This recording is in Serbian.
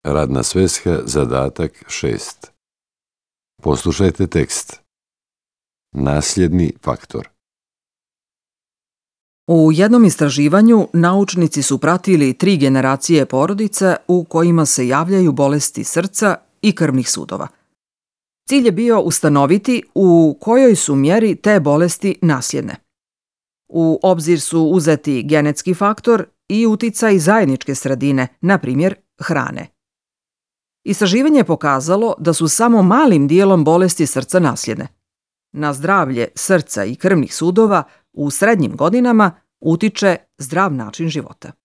Radna sveska, zadatak 6. Poslušajte tekst. Nasljedni faktor. U jednom istraživanju naučnici su pratili 3 generacije porodica u kojima se javljaju bolesti srca i krvnih sudova. Cilj je bio ustanoviti u kojoj su mjeri te bolesti nasljedne. U obzir su uzeti genetski faktor i uticaj zajedničke sredine, na primjer hrane. Istraživanje je pokazalo da su samo malim dijelom bolesti srca nasljedne. Na zdravlje srca i krvnih sudova u srednjim godinama utiče zdrav način života.